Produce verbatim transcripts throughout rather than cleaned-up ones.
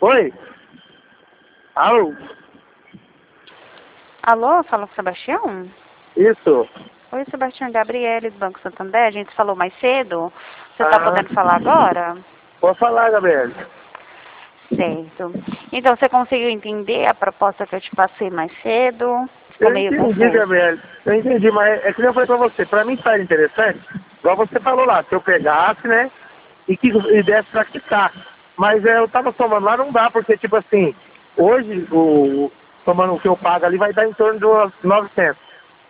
Oi? Alô? Alô, fala com o Sebastião? Isso. Oi, Sebastião, Gabriele do Banco Santander, a gente falou mais cedo. Você está Ah, podendo falar agora? pode falar, Gabriel. Certo. Então, você conseguiu entender a proposta que eu te passei mais cedo? Ficou Eu meio entendi, confuso? Gabriel. Eu entendi, mas é que eu falei pra você. Pra mim tá interessante, igual você falou lá, se eu pegasse, né, e que e desse pra quitar. Mas é, eu tava somando lá, não dá, porque, tipo assim, hoje, o, somando o que eu pago ali, vai dar em torno de uns novecentos.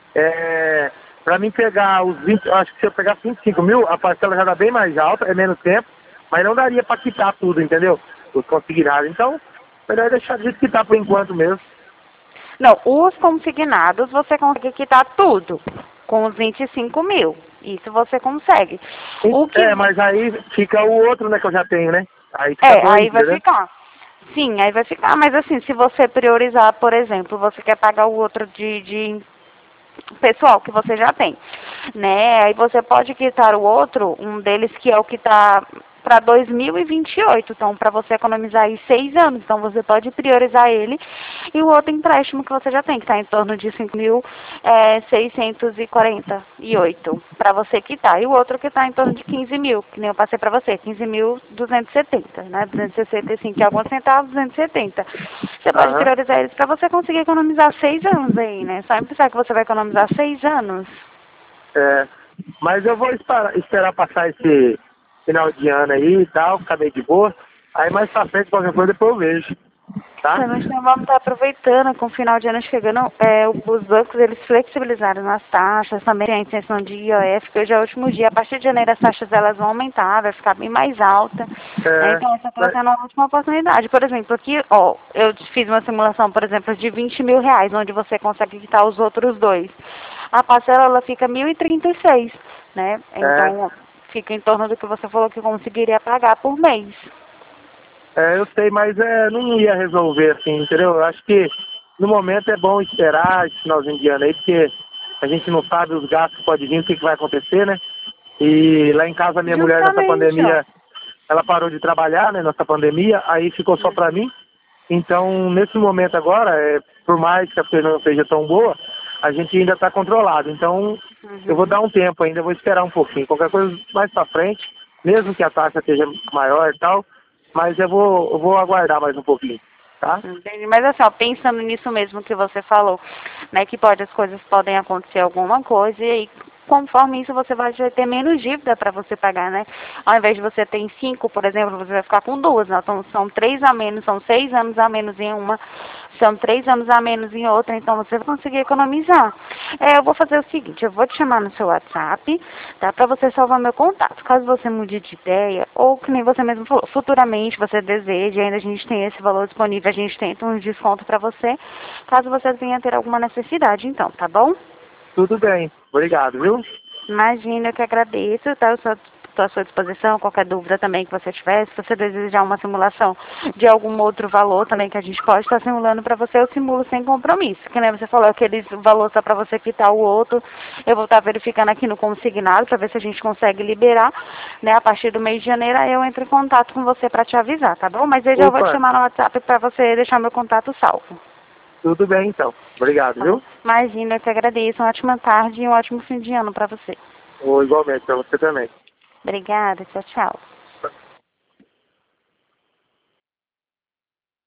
É, pra mim pegar os vinte, eu acho que se eu pegar vinte e cinco mil, a parcela já dá bem mais alta, é menos tempo, mas não daria pra quitar tudo, entendeu? Os consignados. Então, melhor deixar de quitar por enquanto mesmo. Não, os consignados você consegue quitar tudo, com os vinte e cinco mil. Isso você consegue. O que... É, mas aí fica o outro, né, que eu já tenho, né? Aí fica É, dois, aí vai entendeu? ficar. Sim, aí vai ficar, mas assim, se você priorizar, por exemplo, você quer pagar o outro de, de pessoal que você já tem, né? Aí você pode quitar o outro, um deles que é o que está para dois mil e vinte e oito, então para você economizar aí seis anos, então você pode priorizar ele e o outro empréstimo que você já tem, que está em torno de cinco mil seiscentos e quarenta e oito para você quitar, e o outro que está em torno de quinze mil, que nem eu passei para você, quinze mil duzentos e setenta, né? duzentos e sessenta e cinco e alguns centavos, duzentos e setenta. Você pode Aham. priorizar eles para você conseguir economizar seis anos aí, né? Só em pensar que você vai economizar seis anos. É. Mas eu vou esperar, esperar passar esse final de ano aí e tal, ficar meio de boa. Aí mais pra frente, qualquer coisa, depois eu vejo. Tá? Mas nós vamos estar aproveitando com o final de ano chegando, é, os bancos eles flexibilizaram as taxas, também tem a isenção de I O F, que hoje é o último dia, a partir de janeiro as taxas elas vão aumentar, vai ficar bem mais alta, né? É. Então essa está Mas, sendo uma última oportunidade. Por exemplo, aqui, ó, eu fiz uma simulação, por exemplo, de vinte mil reais, onde você consegue quitar os outros dois. A parcela ela fica mil e trinta e seis, né? é. Então fica em torno do que você falou que conseguiria pagar por mês. É, eu sei, mas é, não ia resolver assim, entendeu? Eu acho que no momento é bom esperar esse finalzinho de ano aí, porque a gente não sabe os gastos que pode vir, o que, que vai acontecer, né? E lá em casa, minha mulher nessa Justamente, ó. pandemia, ela parou de trabalhar, né, nessa pandemia, aí ficou só pra mim. Então, nesse momento agora, é, por mais que a coisa não seja tão boa, a gente ainda está controlado. Então, eu vou Uhum. dar um tempo ainda, vou esperar um pouquinho. Qualquer coisa mais pra frente, mesmo que a taxa esteja maior e tal, mas eu vou, eu vou aguardar mais um pouquinho, tá? Entendi. Mas assim, ó, pensando nisso mesmo que você falou, né, que pode as coisas podem acontecer alguma coisa e aí conforme isso você vai ter menos dívida para você pagar, né? Ao invés de você ter em cinco, por exemplo, você vai ficar com duas, né? Então são três a menos, são seis anos a menos em uma, são três anos a menos em outra, então você vai conseguir economizar. É, eu vou fazer o seguinte, eu vou te chamar no seu WhatsApp, tá? Para você salvar meu contato. Caso você mude de ideia, ou que nem você mesmo falou, futuramente você deseje, ainda a gente tem esse valor disponível, a gente tenta um desconto para você, caso você venha ter alguma necessidade, então, tá bom? Tudo bem, obrigado, viu? Imagina, eu que agradeço, tá? Eu só estou à sua disposição, qualquer dúvida também que você tiver, se você desejar uma simulação de algum outro valor também que a gente pode estar simulando para você, eu simulo sem compromisso. Que nem você falou, aquele valor só para você quitar o outro, eu vou estar verificando aqui no consignado para ver se a gente consegue liberar, né? A partir do mês de janeiro, aí eu entro em contato com você para te avisar, tá bom? Mas eu já vou te Opa, chamar no WhatsApp para você deixar meu contato salvo. tudo bem então. Obrigado, Tá bom? viu? Imagina, eu que agradeço. Uma ótima tarde e um ótimo fim de ano para você. Ou igualmente para você também. Obrigada, tchau, tchau.